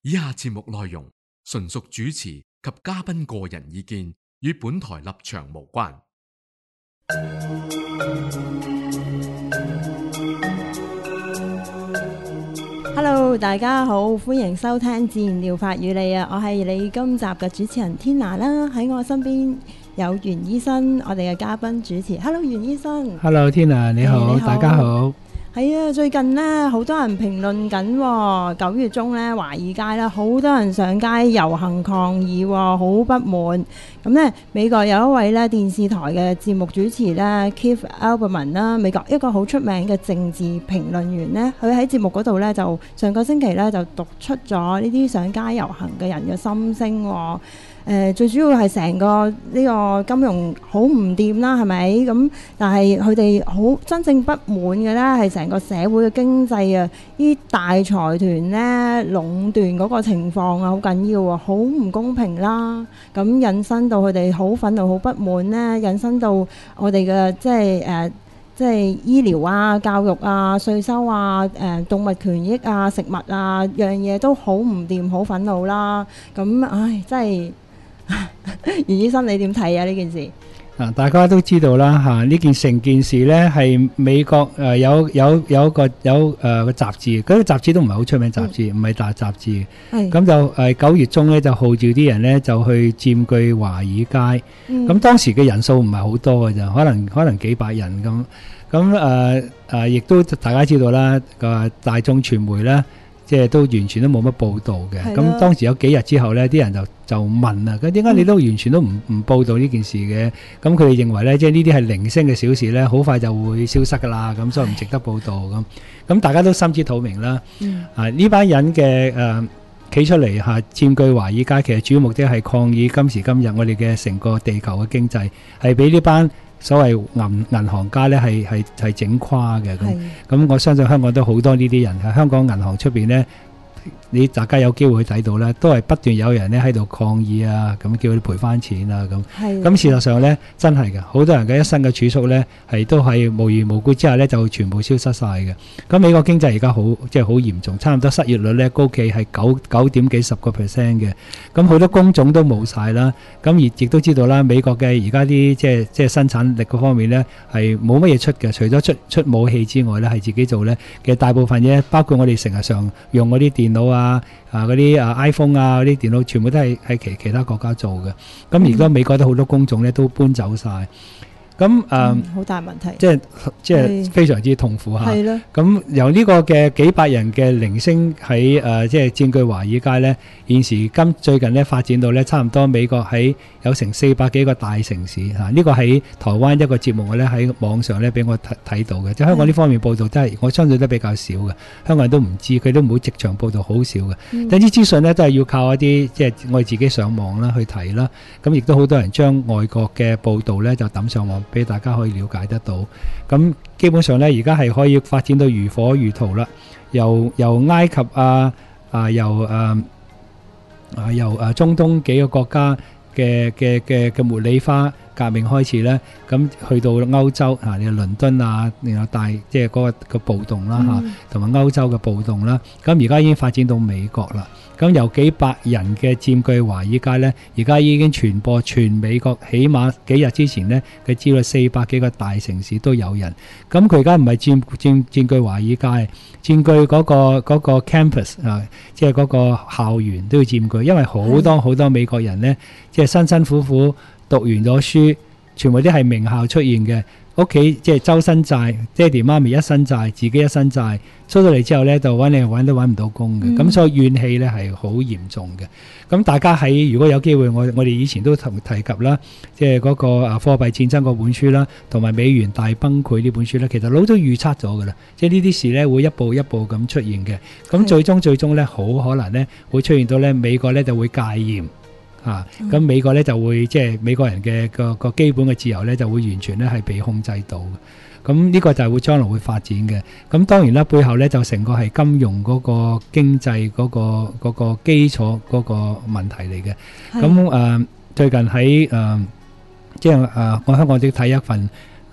以下節目內容純屬主持及嘉賓個人意見，與本台立場無關。 Hello， 大家好，歡迎收聽自然療法與你啊！我係你今集嘅主持人Tina啦，喺我身邊有袁醫生，我哋嘅嘉賓主持。Hello， 袁醫生。 Hello Tina，你好，大家好。 係啊，最近呢，好多人評論緊9月中呢，華爾街啦，好多人上街遊行抗議，好不滿。咁呢，美國有一位呢電視台嘅節目主持呢 Keith Olbermann 啦，美國一個好出名嘅政治評論員呢，佢喺節目嗰度呢，就上個星期呢，就讀出咗呢啲上街遊行嘅人嘅心聲。最主要係成個呢個金融好唔掂啦，係咪？咁但係佢哋好真正不滿嘅呢，係成個社會嘅經濟啊，啲大財團呢壟斷嗰個情況啊，好緊要啊，好唔公平啦。咁引申到佢哋好憤怒、好不滿呢，引申到我哋嘅即係醫療啊、教育啊、稅收啊、動物權益啊、食物啊，樣嘢都好唔掂、好憤怒啦。咁唉，真係〜袁醫生，你點睇啊呢件事？ 大家都知道啦嚇，呢成件事呢係美國有一個個雜誌，嗰個雜誌都唔係好出名雜誌，唔係大雜誌。咁就9月中呢，就號召啲人呢就去佔據華爾街。咁當時嘅人數唔係好多嘅咋，可能幾百人咁。亦都大家知道啦，個大眾傳媒呢，即係都完全都冇乜報導嘅。咁當時有幾日之後呢，啲人就問啊，咁點解你都完全都唔報導呢件事嘅？咁佢哋認為呢，即係呢啲係零星嘅小事呢，好快就會消失㗎啦，咁所以唔值得報導咁大家都心知肚明啦。呢班人嘅企出嚟佔據華爾街，其實主要目的係抗議今時今日我哋嘅成個地球嘅經濟係俾呢班所謂銀行家呢係整垮嘅。咁我相信香港都好多呢啲人喺香港銀行出邊呢。大家有機會去睇到咧，都係不斷有人咧喺度抗議啊，咁叫佢賠翻錢啊，咁事實上咧，真係嘅，好多人嘅一生嘅儲蓄咧，都係無緣無故之下咧就全部消失晒嘅。咁美國經濟而家好嚴重，差唔多失業率咧高企係9點幾10%嘅。咁好多工種都冇晒啦。咁亦都知道啦，美國嘅而家啲即係生產力嗰方面咧係冇乜嘢出嘅，除咗出武器之外咧係自己做咧。其實大部分嘢，包括我哋成日上用嗰啲電腦嗰啲iPhone 嗰啲電腦，全部都係喺其他國家做嘅。咁而家美國都好多工種咧都搬走晒。咁好大問題， 即係非常之痛苦嚇。 係咯。咁由呢個嘅幾百人嘅零星喺即係佔據華爾街咧，現時最近咧發展到咧差唔多美國喺有成400幾個大城市嚇。呢個喺台灣一個節目咧喺網上咧俾我睇到嘅，即係香港呢方面報導都係我相信都比較少嘅。香港人都唔知，佢都唔會直場報導，好少嘅。但啲資訊咧都係要靠一啲即係我哋自己上網啦去睇啦。咁亦都好多人將外國嘅報導咧就抌上網，俾大家可以了解得到。咁基本上咧，而家係可以發展到如火如荼啦。由埃及由中東幾個國家嘅茉莉花革命開始咧，咁去到歐洲你倫敦然後即係嗰個暴動啦同埋歐洲嘅暴動啦。咁而家已經發展到美國啦。咁由幾百人嘅佔據華爾街呢，而家已經傳播全美國，起碼幾日之前呢，佢知道400幾個大城市都有人。咁佢而家唔係佔據華爾街，佔據嗰個 campus 即係嗰個校園都要佔據，因為好多美國人呢，即係辛辛苦苦讀完咗書，全部都係名校出現嘅。屋企即係周身債，爹哋媽咪一身債，自己一身債，出到嚟之後呢，就揾都揾唔到工嘅。咁所以怨氣呢係好嚴重嘅。咁大家如果有機會，我哋以前都提及啦，即係嗰個貨幣戰爭嗰本書啦，同埋美元大崩潰呢本書呢，其實早都預測咗㗎啦。即係呢啲事呢會一步一步咁出現嘅。咁最終呢，好可能呢會出現到呢美國呢就會戒嚴。咁美國咧就會即係美國人嘅個基本嘅自由咧就會完全咧係被控制到嘅。咁呢個就係會將來會發展嘅。咁當然啦，背後咧就成個係金融嗰個經濟嗰個基礎嗰個問題嚟嘅。咁最近喺即係我香港都睇一份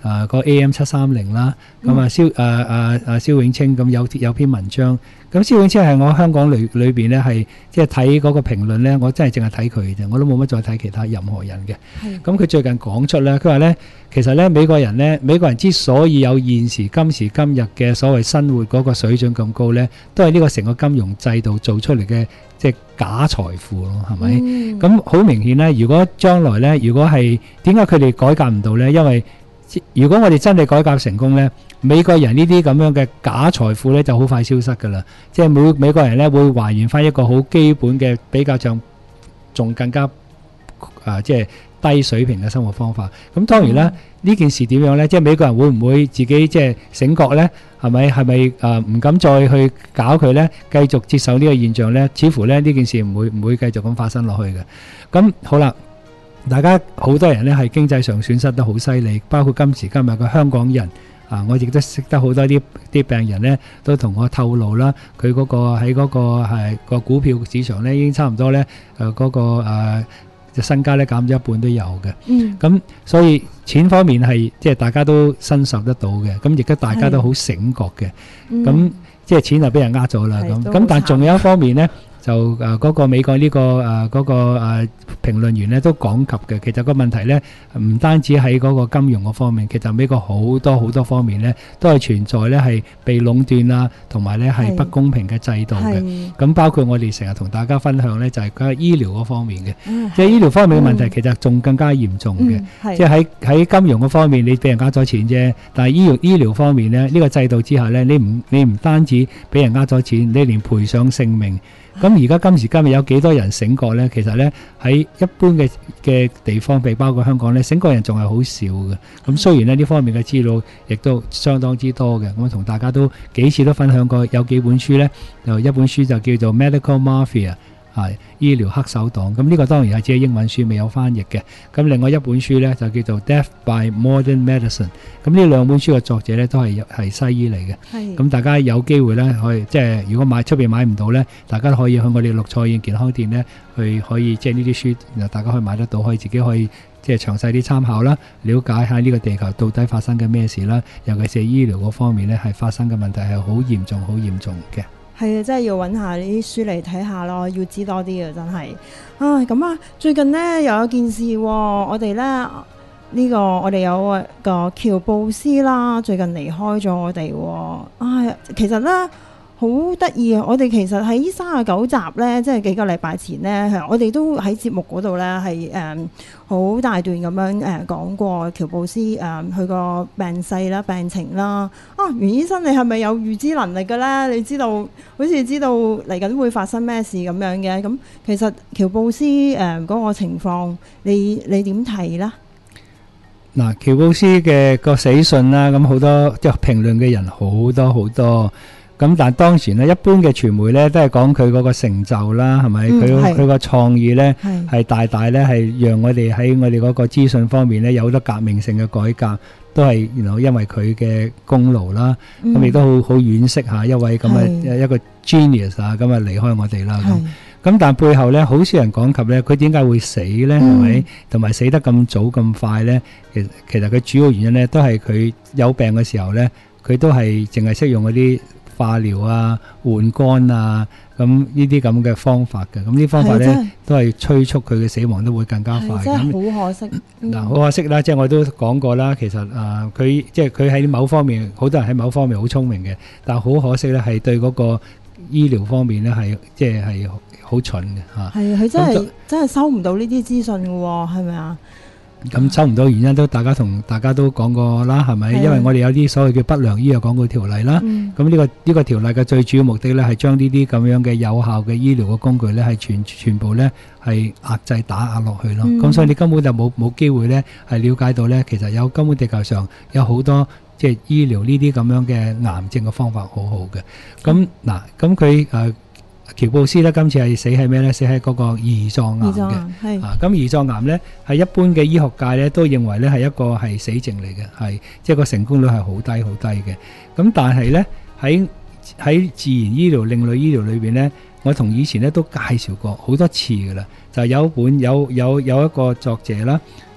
個 AM730啦，咁蕭永清咁有篇文章，咁蕭永清係我香港裏邊咧係即係睇嗰個評論咧，我真係淨係睇佢嘅啫，我都冇乜再睇其他任何人嘅。咁佢最近講出咧，佢話咧其實咧美國人之所以有現時今時今日嘅所謂生活嗰個水準咁高咧，都係呢個成個金融制度做出嚟嘅即係假財富咯，係咪？咁好明顯咧，如果將來咧，如果係點解佢哋改革唔到咧？因為如果我哋真係改革成功咧，美國人呢啲咁樣嘅假財富咧就好快消失㗎啦。即係美國人咧會還原翻一個好基本嘅比較上仲更加即係低水平嘅生活方法。咁當然啦，呢件事點樣咧？即係美國人會唔會自己即係醒覺咧？係咪唔敢再去搞佢咧？繼續接受呢個現象咧？似乎咧呢件事唔會繼續咁發生落去嘅。咁好啦。大家好多人咧係經濟上損失得好犀利，包括今時今日嘅香港人我亦都識得好多啲病人咧，都同我透露啦，佢嗰個喺嗰個係個股票市場咧已經差唔多咧嗰個身家咧減咗一半都有嘅。咁所以錢方面係即係大家都身受得到嘅，咁亦都大家都好醒覺嘅。咁即係錢就俾人呃咗啦。咁但仲有一方面咧。就嗰個美國呢個嗰個評論員咧都講及嘅，其實個問題咧唔單止喺嗰個金融嗰方面，其實美國好多方面咧都係存在咧係被壟斷啊，同埋咧係不公平嘅制度嘅。咁包括我哋成日同大家分享咧，就係嗰個醫療嗰方面嘅，即係醫療方面嘅問題其實仲更加嚴重嘅。即係喺金融嗰方面你俾人呃咗錢啫，但係醫療方面咧呢個制度之下咧，你唔單止俾人呃咗錢，你連賠上性命。咁而家今時今日有幾多人醒覺呢？其實呢喺一般嘅地方，譬如包括香港呢，醒覺人仲係好少嘅。咁雖然呢方面嘅資料亦都相當之多嘅，咁同大家都幾次都分享過，有幾本書呢，有一本書就叫做 Medical Mafia。醫療黑手黨，咁呢個當然係只係英文書，未有翻譯嘅。咁另外一本書呢，就叫做 Death by Modern Medicine。咁呢兩本書嘅作者呢，都係西醫嚟嘅。咁大家有機會呢，可以即係如果出邊買唔到呢，大家可以去我哋綠菜園健康店呢，去可以即係呢啲書，大家可以買得到，可以自己可以即係詳細啲參考啦，了解下呢個地球到底發生緊咩事啦。尤其是醫療嗰方面呢，係發生嘅問題係好嚴重嘅。 係啊，真係要揾下呢啲書嚟睇下咯，要知多啲啊，真係。咁啊，最近呢又有件事喎，我哋呢我哋有個喬布斯啦，最近離開咗我哋喎。其實呢好得意啊！我哋其實喺39集呢，即係幾個禮拜前呢，我哋都喺節目嗰度呢係好大段咁樣講過喬布斯佢個病逝啦、病情啦。袁醫生，你係咪有預知能力嘅呢？你知道好似知道嚟緊會發生咩事咁樣嘅？咁其實喬布斯嗰個情況，你點睇呢？ 嗱，喬布斯嘅個死訊啦，咁好多即係評論嘅人好多。咁但係當時咧，一般嘅傳媒咧都係講佢嗰個成就啦，係咪？佢個創意咧係大大咧係讓我哋喺我哋嗰個資訊方面咧有好多革命性嘅改革，都係因為佢嘅功勞啦。咁亦都好惋惜下一位咁嘅一個 genius 啊，咁啊離開我哋啦。咁但係背後咧，好少人講及咧，佢點解會死咧？係咪？同埋死得咁早咁快咧？其實佢主要原因咧都係佢有病嘅時候咧，佢都係淨係識用嗰啲化療啊、換肝啊，咁呢啲咁嘅方法嘅，咁呢啲方法咧都係催促佢嘅死亡都會更加快。 真係好可惜。 好可惜啦，即係我都講過啦，其實佢即係佢喺某方面，好多人喺某方面好聰明嘅，但係好可惜咧，係對嗰個醫療方面咧係即係好蠢嘅嚇。係佢真係收唔到呢啲資訊嘅喎，係咪啊？咁收唔到原因都大家都講過啦，係咪？因為我哋有啲所謂嘅不良醫藥廣告條例啦。咁呢個條例嘅最主要目的咧，係將呢啲咁樣嘅有效嘅醫療嘅工具咧，係全部咧係壓制打壓落去咯。咁所以你根本就冇機會咧係了解到咧，其實根本地球上有好多即係醫療呢啲咁樣嘅癌症嘅方法好好嘅。咁咁佢喬布斯咧今次係死喺咩咧？死喺嗰個胰臟癌嘅。咁胰臟癌咧係一般嘅醫學界咧都認為咧係一個係死症嚟嘅，係即係個成功率係好低嘅。咁但係咧喺自然醫療、另類醫療裏邊咧，我同以前咧都介紹過好多次噶啦，就有一個作者啦，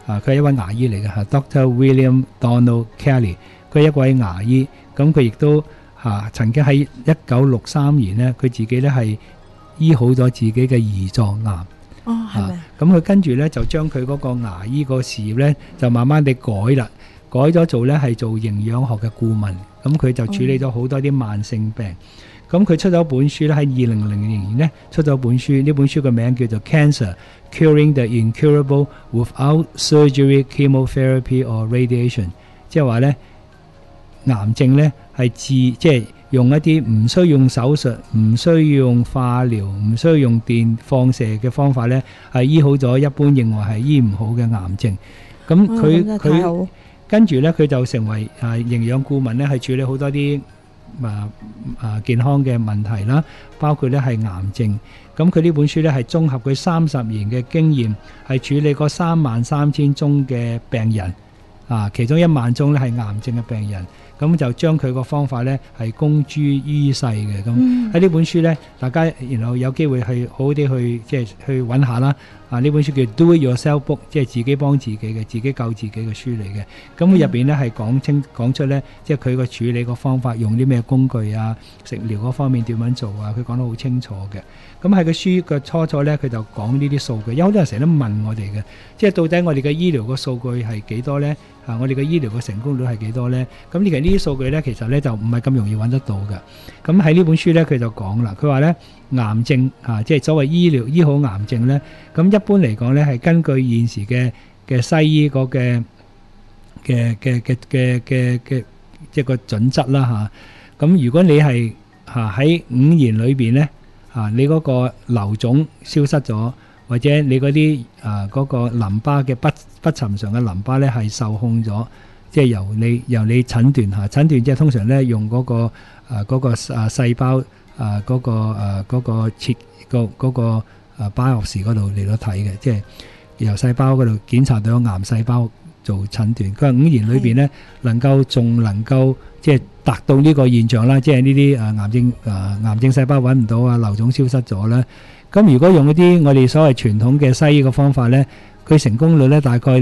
佢係一位牙醫嚟嘅嚇 ，Dr. William Donald Kelly， 佢係一位牙醫，咁佢亦都曾經喺1963年咧，佢自己咧係醫好咗自己嘅胰臟癌。 係咪？ 咁佢跟住咧就將佢嗰個牙醫個事業咧就慢慢地改啦，改咗做咧係做營養學嘅顧問。咁佢就處理咗好多啲慢性病。咁佢出咗本書咧，喺2000年咧出咗本書，呢本書嘅名叫做 Cancer Curing the Incurable Without Surgery, Chemotherapy or Radiation， 即係話咧癌症咧係即係用一啲唔需要用手術、唔需要用化療、唔需要用電放射嘅方法咧，係醫好咗一般認為係醫唔好嘅癌症。咁佢跟住咧，佢就成為營養顧問咧，係處理好多啲健康嘅問題啦，包括咧係癌症。咁佢呢本書咧係綜合佢30年嘅經驗，係處理過33000宗嘅病人，其中1萬宗咧係癌症嘅病人。咁就將佢個方法咧係公諸於世嘅。咁喺呢本書咧，大家然後有機會去好好啲去即係去揾下啦。呢本書叫 Do It Yourself Book， 即係自己幫自己嘅，自己救自己嘅書嚟嘅。咁入邊咧係講出咧，即係佢個處理個方法，用啲咩工具啊，食療嗰方面點樣做啊，佢講得好清楚嘅。咁喺個書嘅初咧，佢就講呢啲數據。有好多人成日都問我哋嘅，即係到底我哋嘅醫療個數據係幾多咧？我哋嘅醫療嘅成功率係幾多咧？咁其實呢啲數據咧，其實咧就唔係咁容易揾得到嘅。咁喺呢本書咧，佢就講啦，佢話咧癌症即係所謂醫好癌症咧，咁一般嚟講咧係根據現時嘅西醫嗰嘅即係個準則啦嚇。咁如果你係喺5年裏邊咧你嗰個瘤腫消失咗，或者你嗰啲嗰個淋巴嘅不尋常嘅淋巴咧係受控咗，即係由你診斷診斷，即係通常咧用嗰個細胞嗰個切嗰個biopsy嗰度嚟到睇嘅，即係由細胞嗰度檢查到有癌細胞做診斷。佢話5年裏邊咧仲能夠即係達到呢個現象啦，即係呢啲癌症細胞揾唔到啊，瘤腫消失咗啦。咁如果用一啲我哋所謂傳統嘅西醫嘅方法咧，佢成功率咧大概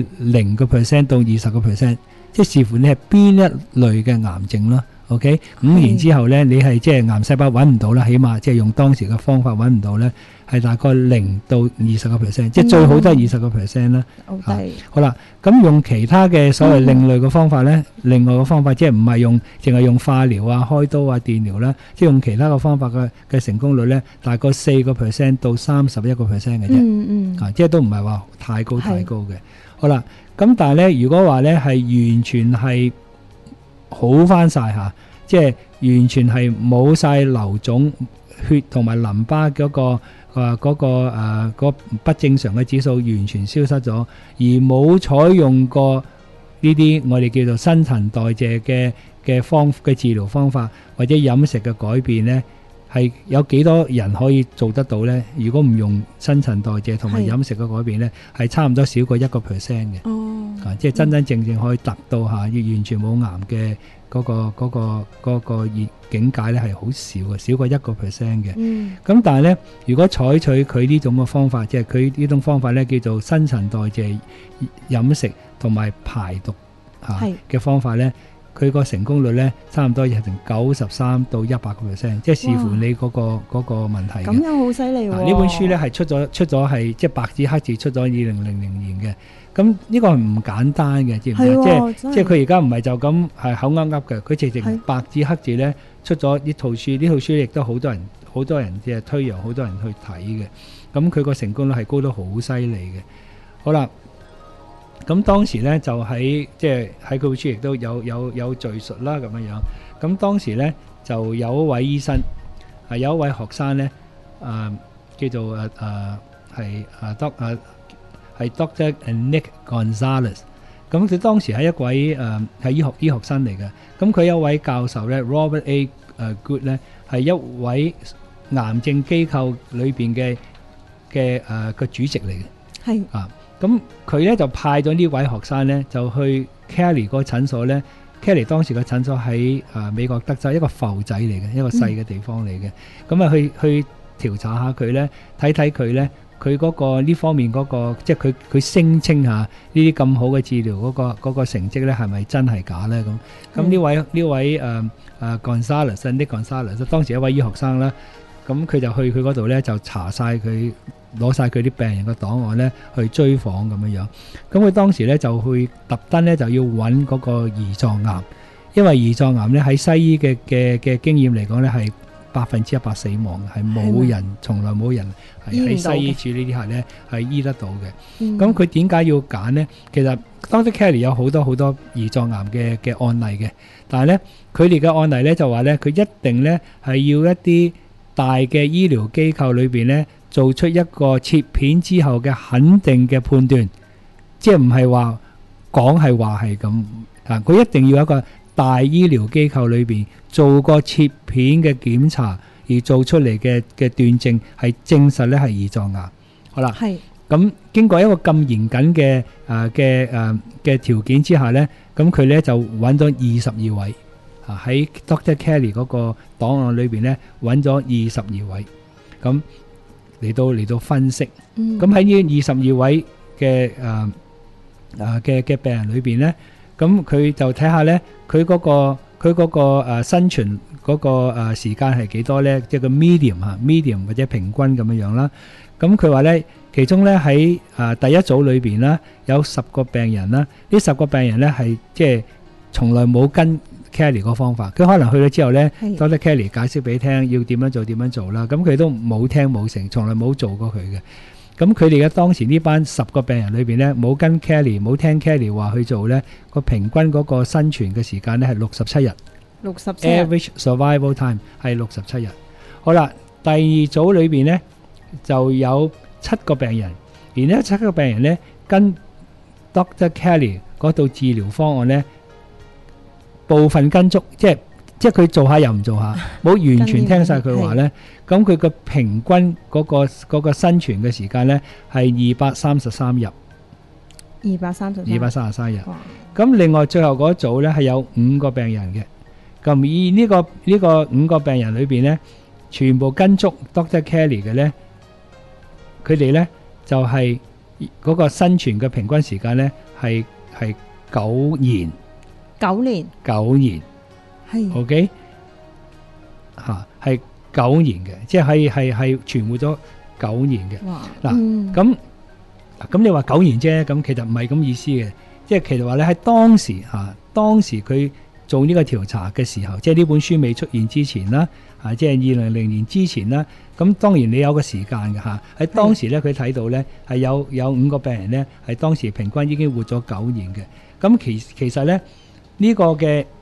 0% 到20%，即係視乎你係邊一類嘅癌症啦。OK， 5年之後咧，你係即係癌細胞揾唔到啦，起碼即係用當時嘅方法揾唔到咧，係大概0到20%，即係最好都係20%啦。好啦，咁用其他嘅所謂另類嘅方法咧，另外嘅方法即係唔係淨係用化療啊、開刀啊、電療啦，即係用其他嘅方法嘅成功率咧，大概4% 到31% 嘅啫。即係都唔係話太高嘅。好啦，咁但係咧，如果話咧係完全係好翻晒即係完全係冇晒瘤腫、血同埋淋巴嗰個不正常嘅指數完全消失咗，而冇採用過呢啲我哋叫做新陳代謝嘅治療方法，或者飲食嘅改變呢，係有幾多人可以做得到呢？如果唔用新陳代謝同埋飲食嘅改變呢，係差唔多少過1% 嘅。即係真真正正可以達到完全冇癌嘅嗰個境界咧，係好少嘅，少過1% 嘅。咁但係咧，如果採取佢呢種嘅方法，即係佢呢種方法咧，叫做新陳代謝、飲食同埋排毒嘅方法咧，佢個成功率咧差唔多係成93到100%，即係視乎你嗰個問題嘅。 咁樣好犀利喎！ 呢本書咧係出咗係即係白紙黑字出咗2000年嘅。咁呢個係唔簡單嘅，知唔知？即係佢而家唔係就咁係口噏噏嘅，佢直情白紙黑字咧出咗呢套書，呢套書亦都好多人即係推揚，好多人去睇嘅。咁佢個成功率係高得好犀利嘅。好啦，咁當時咧就喺佢本書亦都有敘述啦咁樣。咁當時咧就有一位醫生有一位學生咧叫做係 Dr. Nick Gonzalez， 咁佢當時係一位係醫學生嚟嘅。咁佢有一位教授咧 Robert A. Good 咧係一位癌症機構裏邊嘅個主席嚟嘅。咁佢咧就派咗呢位學生咧就去 Kelly 個診所咧。Kelly 當時個診所喺美國德州一個埠仔嚟嘅，一個細嘅地方嚟嘅。咁去調查下佢咧，睇睇佢咧佢嗰個呢方面嗰個，即係佢聲稱嚇呢啲咁好嘅治療嗰個成績咧，係咪真係假咧？咁呢位Gonzalez Nick Gonzalez 當時一位醫學生啦，咁佢就去佢嗰度咧，就查晒佢攞晒佢啲病人嘅檔案咧，去追訪咁樣樣。咁佢當時咧就去特登咧就要揾嗰個胰臟癌，因為胰臟癌咧喺西醫嘅經驗嚟講咧係100%死亡，係冇人從來冇人係喺西醫處理呢啲客咧係醫得到嘅。咁佢點解要揀呢？其實 Dr. Kelly 有好多胰臟癌嘅案例嘅，但係咧佢哋嘅案例咧就話咧佢一定咧係要一啲大嘅醫療機構裏邊咧做出一個切片之後嘅肯定嘅判斷，即係唔係話講係話係咁啊！佢一定要有一個大醫療機構裏邊做個切片嘅檢查，而做出嚟嘅斷症係證實咧係胰臟癌。好啦，咁經過一個咁嚴謹嘅條件之下咧，咁佢咧就揾咗22位喺 Dr. Kelly 嗰個檔案裏邊咧揾咗22位，咁嚟到分析。咁喺呢22位嘅病人裏邊咧，咁佢就睇下咧，佢嗰個生存嗰個時間係幾多咧？即係個 medium 或者平均咁樣樣啦。咁佢話咧，其中咧喺第一組裏邊啦，有10個病人啦，呢10個病人咧係即係從來冇跟 Kelly 個方法，佢可能去咗之後咧，Dr. Kelly 解釋俾你聽要點樣做啦，咁佢都冇聽冇成，從來冇做過佢嘅。咁佢哋嘅當時呢班10個病人裏邊咧，冇跟 Kelly 冇聽 Kelly 話去做咧，個平均嗰個生存嘅時間咧係67日，average survival time 係67日。好啦，第二組裏邊咧就有7個病人，而呢7個病人咧跟 Dr. Kelly 嗰度治療方案咧部分跟足，即係佢做下又唔做下，冇完全聽晒佢話咧。咁佢個平均嗰個生存嘅時間咧係233日，233日。咁另外最後嗰組咧係有5個病人嘅。咁而呢個5個病人裏邊咧，全部跟足 Dr. Kelly 嘅咧，佢哋咧就係嗰個生存嘅平均時間咧係9年。係 OK 嚇，係9年嘅，即係係存活咗9年嘅。嗱，咁你話9年啫，咁其實唔係咁意思嘅，即係其實話咧喺當時佢做呢個調查嘅時候，即係呢本書未出現之前啦，即係2000年之前啦，咁當然你有個時間嘅嚇，喺當時咧佢睇到咧係有5個病人咧係當時平均已經活咗9年嘅。咁其實咧呢個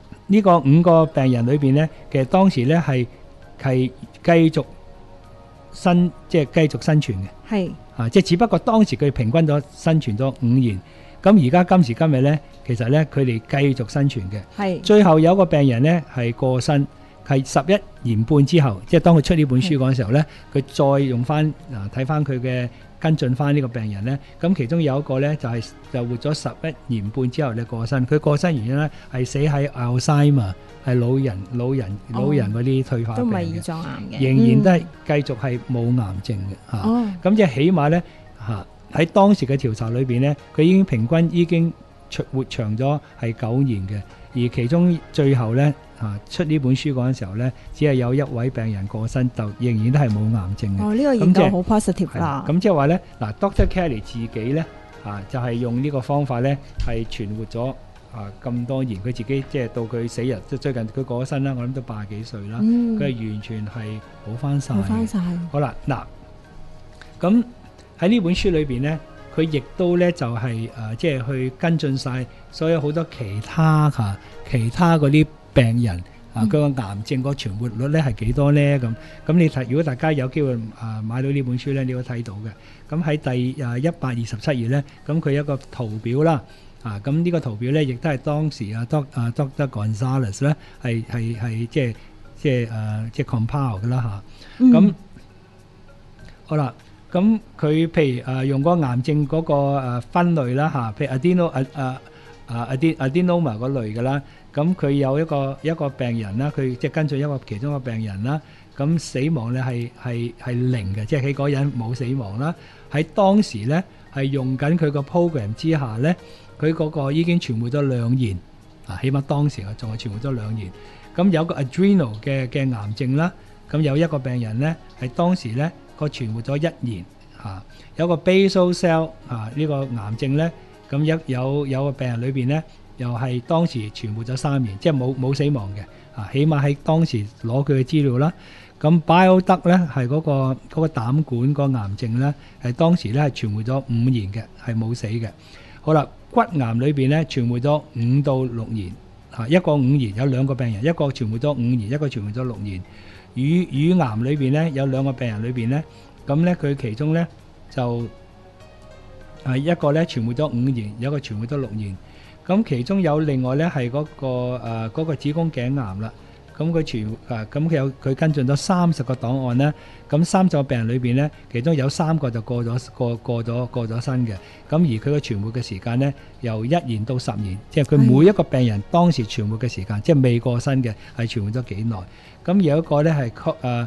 5個病人裏邊咧，其實當時咧係繼續生存嘅，即係只不過當時佢平均咗生存咗5年，咁而家今時今日咧，其實咧佢哋繼續生存嘅。最後有個病人咧係過身，係11年半之後，即係當佢出呢本書嗰陣時候咧，佢再用翻睇翻佢嘅跟進翻呢個病人咧，咁其中有一個咧就活咗11年半之後咧過身。佢過身原因咧係死喺 Alzheimer， 係老人嗰啲退化病嘅，都唔係胰臟癌嘅，仍然都係繼續係冇癌症嘅嚇。咁即係起碼咧嚇喺當時嘅調查裏邊咧，佢已經活長咗係9年嘅，而其中最後咧出呢本書嗰陣時候咧，只係有1位病人過身，就仍然都係冇癌症嘅。呢個研究好 positive 啦。咁即係話咧，嗱 Dr. Kelly 自己咧就係用呢個方法咧係存活咗咁多年，佢自己即係到佢死日，即係最近佢過咗身啦，我諗都80幾歲啦，佢係完全係好翻晒。好啦，嗱，咁喺呢本書裏邊咧，佢亦都咧就係即係去跟進晒所有好多其他嗰啲病人佢個癌症個存活率咧係幾多咧？咁你睇，如果大家有機會買到呢本書咧，你會睇到嘅。咁喺第127頁咧，咁佢有一個圖表啦。咁呢個圖表咧，亦都係當時Dr. Gonzalez 咧係即係 compile 嘅啦嚇。咁好啦，咁佢譬如用嗰個癌症嗰個分類啦嚇，譬如 adenoma 嗰類嘅啦。咁佢有一個病人啦，佢即係跟進其中一個病人啦。咁咁死亡咧係零嘅，即係佢嗰人冇死亡啦。喺當時咧係用緊佢個 program 之下咧，佢嗰個已經存活咗2年啊，起碼當時仲係存活咗2年。咁有個 adrenal 嘅癌症啦，咁有一個病人咧係當時咧個存活咗1年嚇，有個 basal cell 呢個癌症咧，咁有個病人裏邊咧又係當時存活咗3年，即係冇死亡嘅啊，起碼喺當時攞佢嘅資料啦。咁 bile-duct 咧係嗰個膽管個癌症咧，係當時咧係存活咗5年嘅，係冇死嘅。好啦，骨癌裏邊咧存活咗5到6年嚇，一個5年，有2個病人，一個存活咗5年，一個存活咗6年。乳癌裏邊咧有2個病人裏邊咧，咁咧佢其中咧就係一個咧存活咗5年，有一個存活咗6年。咁其中有另外咧係嗰個子宮頸癌啦。咁佢跟進咗30個檔案咧，咁30個病人裏邊咧，其中有3個就過咗身嘅。咁而佢嘅存活嘅時間咧，由1年到10年，即係佢每一個病人當時存活嘅時間，即係未過身嘅，係存活咗幾耐。咁有一個咧係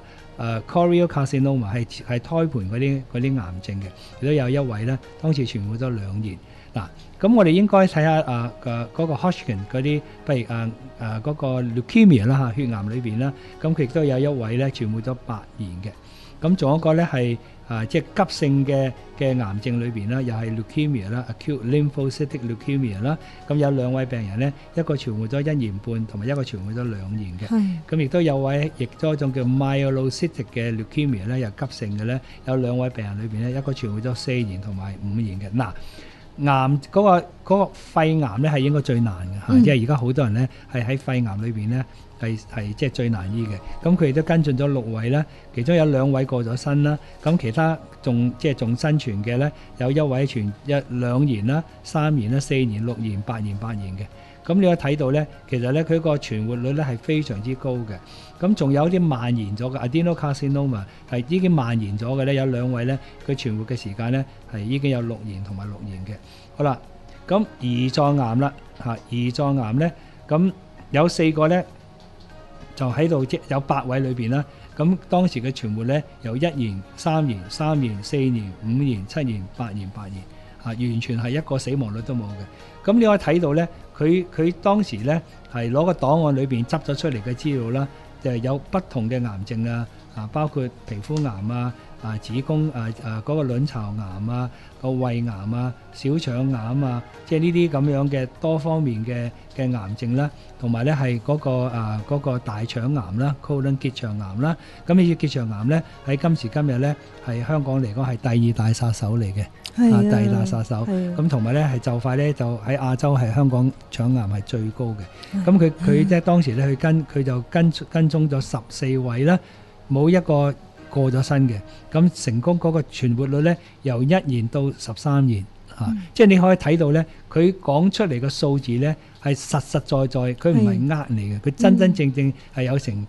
choriocarcinoma 係胎盤嗰啲癌症嘅，亦都有一位咧當時存活咗2年。嗱，咁我哋應該睇下嗰個 Hodgkin 嗰啲，譬如嗰個 leukemia 啦嚇，血癌裏邊啦，咁佢亦都有一位咧存活咗8年嘅。咁仲有一個咧係即係急性嘅癌症裏邊啦，又係 leukemia 啦 ，acute lymphocytic leukemia 啦。咁有2位病人咧，一個存活咗1年半，同埋一個存活咗2年嘅。咁亦都有位亦都一種叫 myelocytic 嘅 leukemia 咧，又急性嘅咧，有2位病人裏邊咧，一個存活咗4年同埋5年嘅。嗱，癌嗰個肺癌咧係應該最難嘅嚇，因為而家好多人咧係喺肺癌裏邊咧係即係最難醫嘅。咁佢亦都跟進咗6位啦，其中有2位過咗身啦，咁其他仲生存嘅咧，有一位存2年啦、3年啦、4年、6年、8年、8年嘅。咁你可以睇到咧，其實咧佢個存活率咧係非常之高嘅。咁仲有啲蔓延咗嘅 adenocarcinoma 係已經蔓延咗嘅咧，有2位咧佢存活嘅時間咧係已經有6年同埋6年嘅。好啦，咁胰臟癌啦嚇，胰臟癌咧咁有4個咧就喺度，即有8位裏邊啦。咁當時嘅存活咧由1年、3年、3年、4年、5年、7年、8年、8年嚇，完全係一個死亡率都冇嘅。咁你可以睇到咧，佢當時咧係攞個檔案裏邊執咗出嚟嘅資料啦，就係有不同嘅癌症啊，包括皮膚癌子宮嗰個卵巢癌個胃癌小腸癌即係呢啲咁樣嘅多方面嘅癌症啦，同埋咧係嗰個大腸癌啦 colon 結腸癌啦。咁呢啲結腸癌咧喺今時今日咧係香港嚟講係第2大殺手嚟嘅，第2大殺手。咁同埋咧係就快咧就喺亞洲係香港腸癌係最高嘅。咁佢即係當時咧佢就跟蹤咗14位啦，冇一個過咗身嘅。咁成功嗰個存活率咧由1年到13年即係你可以睇到咧，佢講出嚟嘅數字咧係實實在在，佢唔係呃你嘅，佢真真正正係有成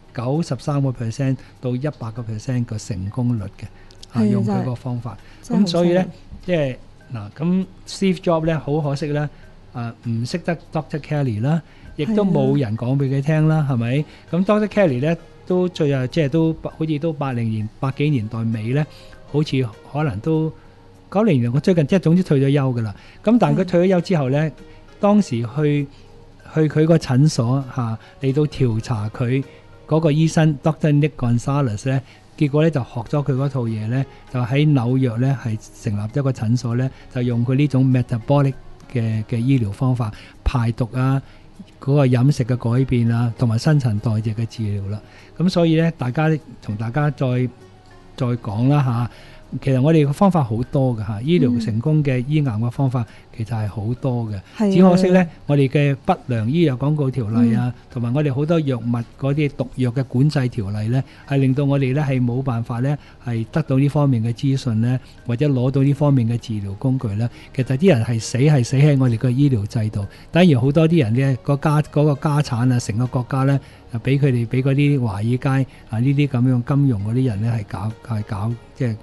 93% 到100% 嘅成功率嘅，用佢個方法。咁所以咧，即係嗱，咁 Steve Jobs 咧好可惜咧，唔識得 Dr. Kelly 啦，亦都冇人講俾佢聽啦，係咪？咁 Dr. Kelly 咧都最後即係都好似都80幾年代尾咧，好似可能都90年，我最近即係總之退咗休噶啦。咁但係佢退咗休之後咧，當時去佢個診所嚟到調查佢嗰個醫生 Dr. Nick Gonzalez 咧，結果咧就學咗佢嗰套嘢咧，就喺紐約咧係成立一個診所咧，就用佢呢種 metabolic 嘅醫療方法，排毒嗰個飲食嘅改變同埋新陳代謝嘅治療啦。咁所以咧，同大家再講啦其實我哋嘅方法好多嘅醫療成功嘅醫癌嘅方法其實係好多嘅，只可惜咧我哋嘅不良醫藥廣告條例同埋我哋好多藥物嗰啲毒藥嘅管制條例咧，係令到我哋咧係冇辦法咧係得到呢方面嘅資訊咧，或者攞到呢方面嘅治療工具咧。其實啲人係死喺我哋嘅醫療制度，等於好多啲人咧嗰個家產成個國家咧俾佢哋俾嗰啲華爾街呢啲咁樣金融嗰啲人咧係搞即係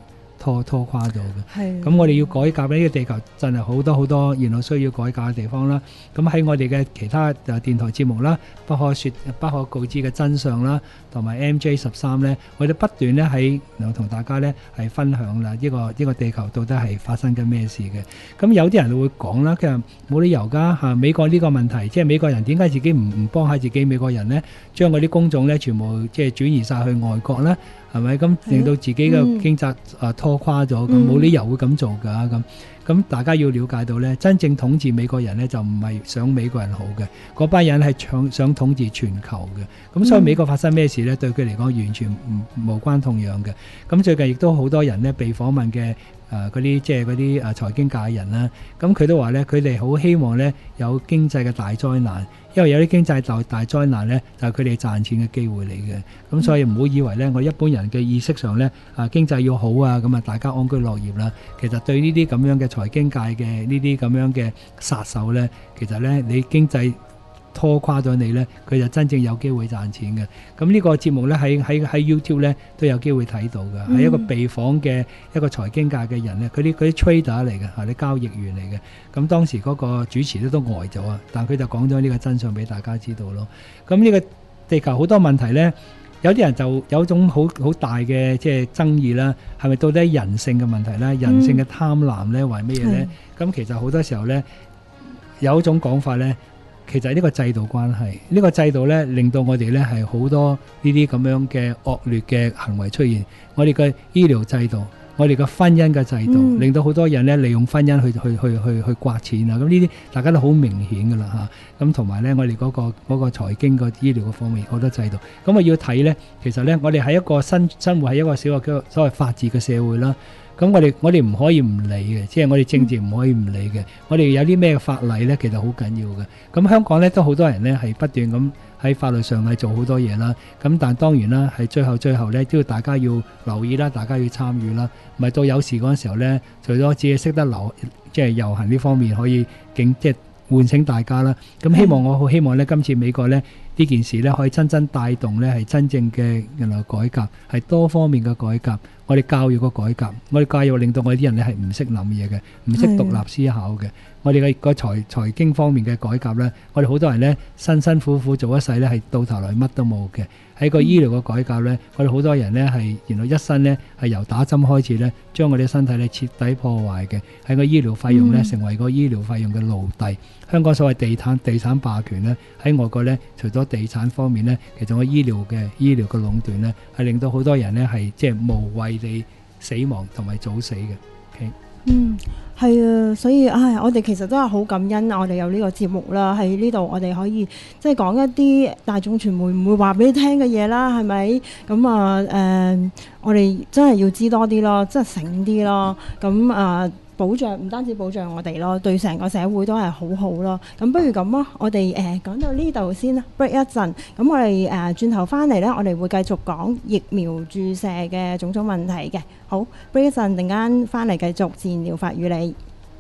拖垮咗嘅。咁我哋要改革呢個地球真係好多好多原來需要改革嘅地方啦。咁喺我哋嘅其他電台節目啦，不可告知嘅真相啦，同埋 MJ13 咧，我哋不斷咧喺同大家咧係分享啦，呢個地球到底係發生緊咩事嘅。咁有啲人會講啦，其實冇理由㗎嚇，美國呢個問題，即係美國人點解自己唔幫下自己美國人咧，將嗰啲工種咧全部即係轉移晒去外國咧，係咪咁令到自己嘅經濟拖垮咗？咁冇理由會咁做㗎。咁大家要了解到咧，真正統治美國人咧就唔係想美國人好嘅，嗰班人係想統治全球嘅。咁所以美國發生咩事咧，對佢嚟講完全無關痛癢嘅。咁最近亦都好多人咧被訪問嘅嗰啲即係嗰啲財經界人啦，咁佢都話咧，佢哋好希望咧有經濟嘅大災難，因為有啲經濟大災難咧就係佢哋賺錢嘅機會嚟嘅。咁所以唔好以為咧，我一般人嘅意識上咧經濟要好啊，咁啊大家安居樂業啦。其實對呢啲咁樣嘅財經界嘅呢啲咁樣嘅殺手咧，其實咧你經濟拖垮咗你咧，佢就真正有機會賺錢嘅。咁呢個節目咧喺 YouTube 咧都有機會睇到嘅，係一個被訪嘅一個財經界嘅人咧，佢啲trader 嚟嘅，係啲交易員嚟嘅。咁當時嗰個主持都呆咗啊，但佢就講咗呢個真相俾大家知道咯。咁呢個地球好多問題咧，有啲人就有一種好大嘅即係爭議啦，係咪到底人性嘅問題咧？人性嘅貪婪咧，為咩嘢咧？咁其實好多時候咧有一種講法咧。其實呢個制度關係，呢個制度咧令到我哋咧係好多呢啲咁樣嘅惡劣嘅行為出現。我哋嘅醫療制度，我哋嘅婚姻嘅制度，令到好多人咧利用婚姻去刮錢啊！咁呢啲大家都好明顯噶啦嚇。咁同埋咧，我哋嗰個財經個醫療嘅方面好多制度。咁啊要睇咧，其實咧我哋喺一個生活喺一個小嘅所謂法治嘅社會啦。咁我哋唔可以唔理嘅，即係我哋政治唔可以唔理嘅。我哋有啲咩法例咧，其實好緊要嘅。咁香港咧都好多人咧係不斷咁喺法律上係做好多嘢啦。咁但當然啦，係最後咧都要大家要留意啦，大家要參與啦。唔係到有事嗰陣時候咧，除咗自己識得即係遊行呢方面可以即係喚醒大家啦。咁我好希望咧，今次美國咧呢件事咧可以真正帶動咧係真正嘅改革，係多方面嘅改革。我哋教育嘅改革，我哋教育令到我哋啲人咧係唔識諗嘢嘅，唔識獨立思考嘅。我哋嘅個財經方面嘅改革咧，我哋好多人咧辛苦苦做一世咧，係到頭來乜都冇嘅。喺個醫療嘅改革咧，我哋好多人咧係原來一生咧係由打針開始咧，將我哋身體咧徹底破壞嘅。喺個醫療費用咧成為個醫療費用嘅奴隸。香港所謂地產霸權咧，喺外國咧除咗地產方面咧，其實個醫療嘅壟斷咧，係令到好多人咧係即係無謂地死亡同埋早死嘅。 係啊，所以我哋其實都係好感恩，我哋有呢個節目啦，喺呢度我哋可以即係講一啲大眾傳媒唔會話俾你聽嘅嘢啦，係咪？咁我哋真係要知多啲咯，即係醒啲咯，咁保障唔單止保障我哋咯，對成個社會都係好好咯。咁不如咁啊，我哋講到呢度先啦 ，break 一陣。咁我哋轉頭翻嚟咧，我哋會繼續講疫苗注射嘅種種問題嘅。好 break 一陣，陣間翻嚟繼續自然療法與你。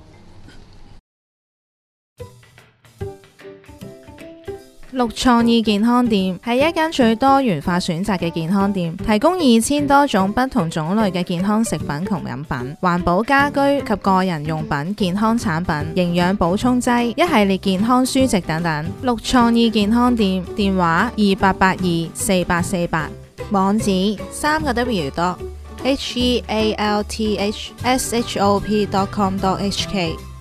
綠創意健康店係一間最多元化選擇嘅健康店，提供2000多種不同種類嘅健康食品同飲品、環保家居及個人用品、健康產品、營養補充劑、一系列健康書籍等等。綠創意健康店電話28824848，網址3W.healthshop.com.hk。